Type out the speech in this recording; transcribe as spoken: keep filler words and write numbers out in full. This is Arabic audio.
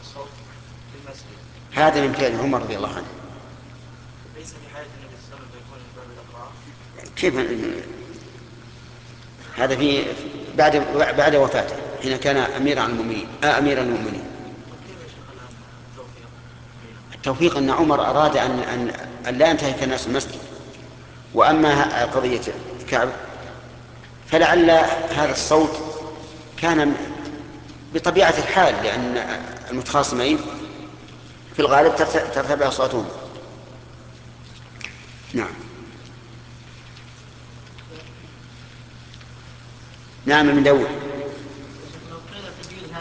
الصوت في المسجد. هذا من فعل عمر رضي الله عنه. ليس في حياة النبي صلى الله عليه وسلم يكون من باب الأقرار. كيف؟ هذا في بعد بعد وفاته حين كان أمير على المؤمنين آه أمير المؤمنين. كيف يا شيخ الآن التوفيق؟ التوفيق أن عمر أراد أن أن أن لا ينتهك الناس المسجد. وأما قضية كعب فلعل هذا الصوت كان بطبيعة الحال، لأن المتخاصمين في الغالب ترتفع أصواتهم. نعم. نعم من داود.